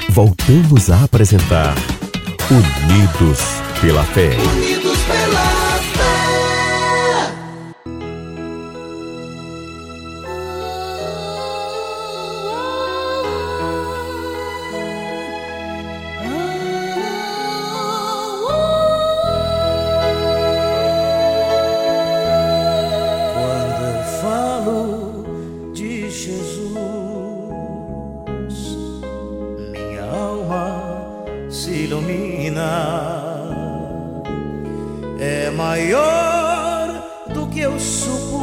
Voltamos a apresentar Unidos pela Fé. Unidos pela Fé. Quando eu falo de Jesus, minha alma se ilumina. É maior do que eu supus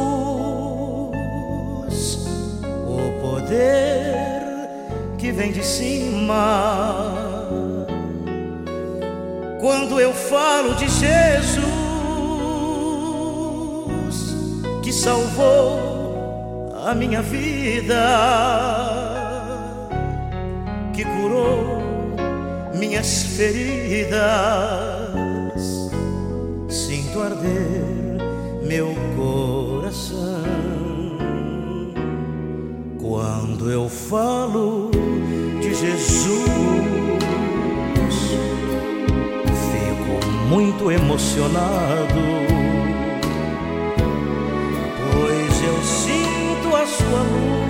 o poder que vem de cima. Quando eu falo de Jesus, que salvou a minha vida, que curou minhas feridas, sinto arder meu coração. Quando eu falo de Jesus, fico muito emocionado, pois eu sinto a sua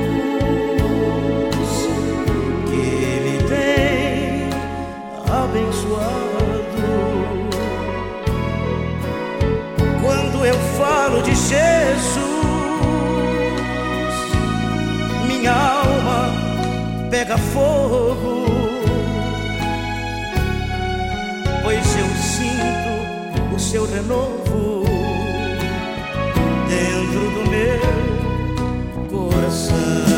luz que me tem abençoado. Quando eu falo de Jesus, minha alma pega fogo, pois eu sinto o seu renovo dentro do meu coração.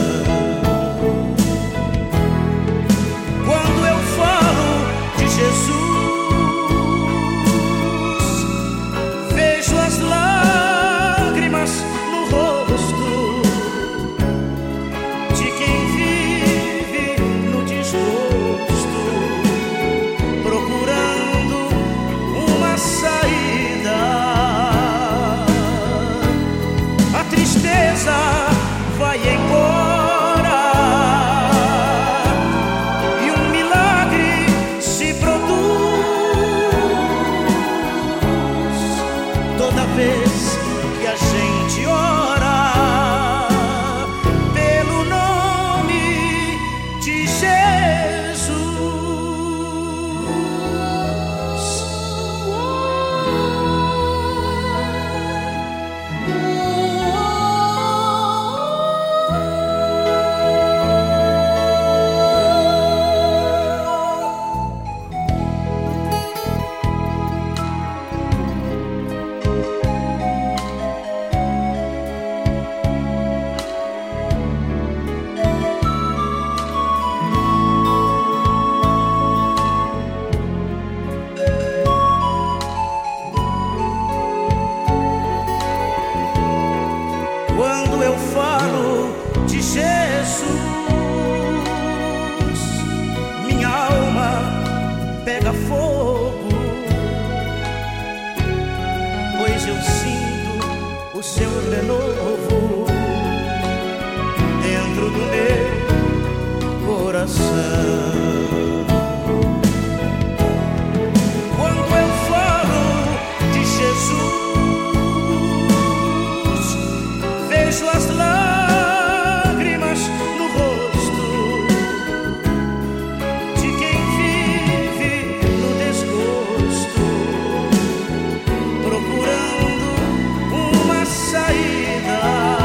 Quando eu falo de Jesus, vejo as lágrimas no rosto de quem vive no desgosto, procurando uma saída. A tristeza vai embora e um milagre se produz toda vez que a gente ora pelo nome de Jesus. Quando eu falo de Jesus, minha alma pega fogo, pois eu sinto o seu renovo dentro do meu coração. Quando eu falo de Jesus, vejo as lágrimas no rosto de quem vive no desgosto, procurando uma saída.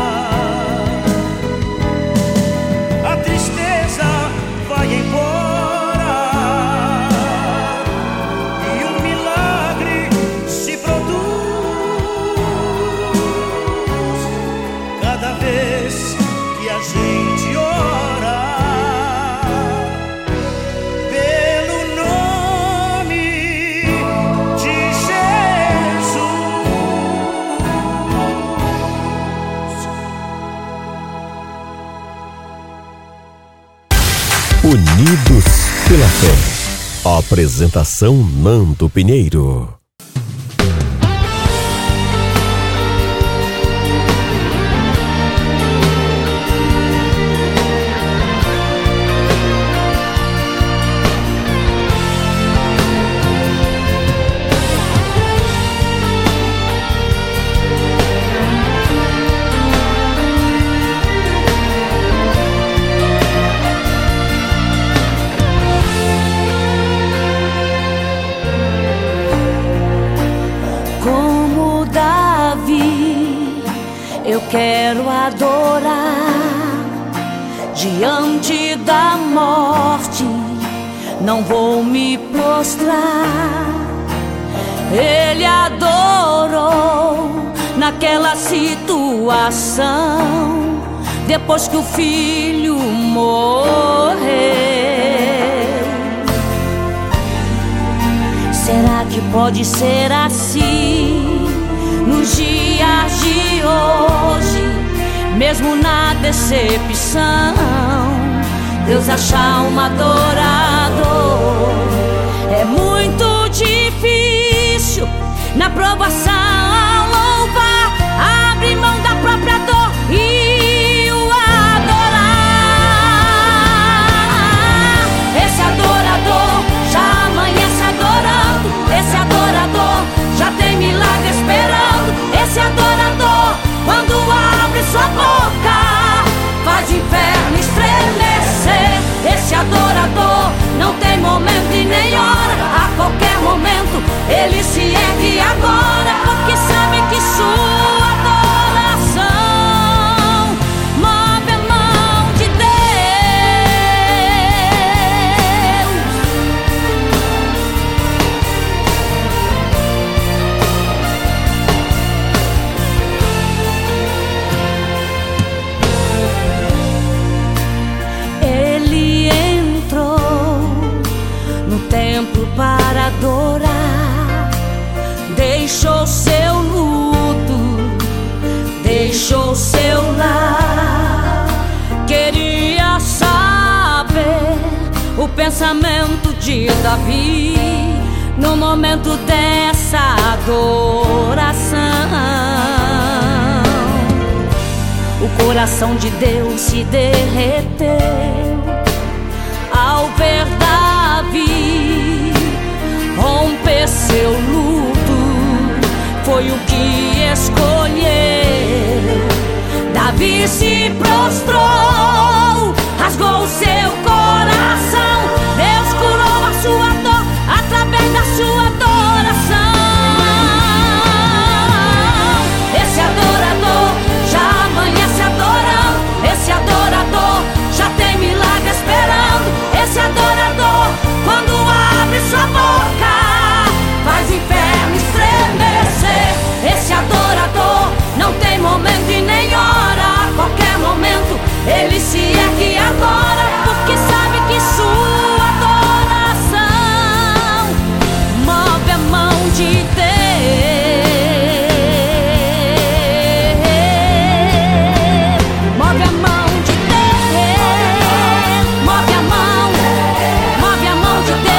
A tristeza vai embora e um milagre se produz cada vez que a gente ora pelo nome de Jesus. Unidos pela Fé. Apresentação Nando Pinheiro. quero adorar diante da morte, não vou me prostrar. Ele adorou naquela situação, depois que o filho morreu. Será que pode ser assim nos dias de hoje? Mesmo na decepção, Deus achar um adorador. É muito difícil na provação louvar, abrir mão da própria dor e o adorar. Esse adorador já amanhece adorando. Esse adorador já tem milagre esperando. Esse adorador, quando abre sua boca, faz o inferno estremecer. Esse adorador não tem momento e nem hora. A qualquer momento ele se ergue agora, porque sabe que sua adoração move a mão de templo para adorar, deixou seu luto, deixou seu lar. Queria saber o pensamento de Davi no momento dessa adoração. O coração de Deus se derreteu ao ver Davi romper seu luto, foi o que escolheu. Davi se prostrou, rasgou o seu coração. Deus curou a sua dor através da sua adoração. Esse adorador já amanhece adorando. Esse adorador já tem milagre esperando. Esse adorador, quando abre sua boca, faz o inferno estremecer. Esse adorador não tem momento e nem hora. A qualquer momento ele se ergue agora, porque sabe que sua adoração move a mão de Deus. Move a mão de Deus. Move a mão. Move a mão de Deus.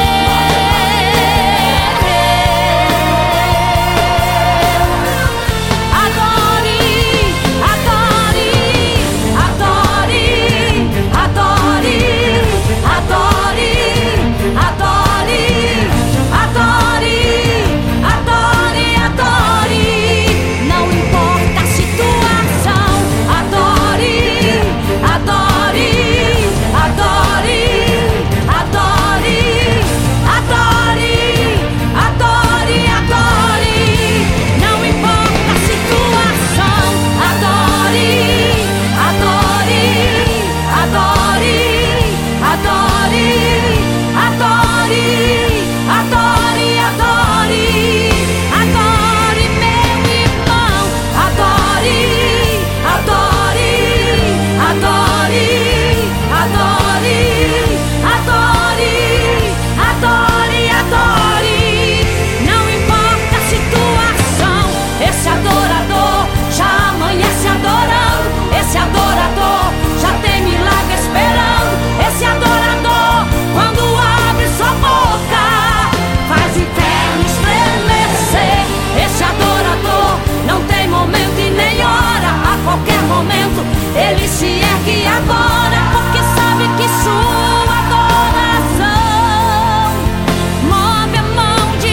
Adore, adore, adore, adore, adore, adore, adore, adore, adore. Não importa a situação. Adore, adore, adore, adore, adore, adore, adore. Não importa a situação. Adore, adore, adore, adore, adore, adore, adore. Adore, meu irmão. Adore, adore, adore, adore, adore, adore, adore. Não importa a situação. Esse adorador já amanhece adorando. Esse adorador já tem milagre esperando. Esse adorador, quando abre sua boca, faz o inferno estremecer. Esse adorador não tem momento e nem hora. A qualquer momento ele se ergue agora, porque sabe que sua adoração move a mão de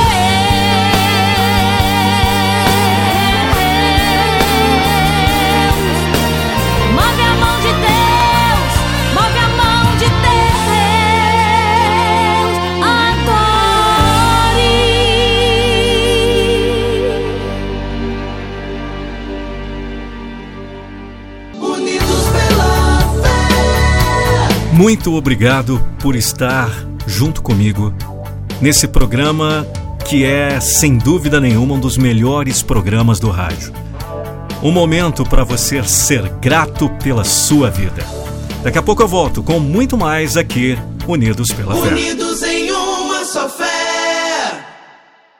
Deus. Move a mão de Deus. Move a mão de Deus. Adore. Muito obrigado por estar junto comigo nesse programa que é, sem dúvida nenhuma, um dos melhores programas do rádio. Um momento para você ser grato pela sua vida. Daqui a pouco eu volto com muito mais aqui, Unidos pela Fé. Unidos em uma só fé.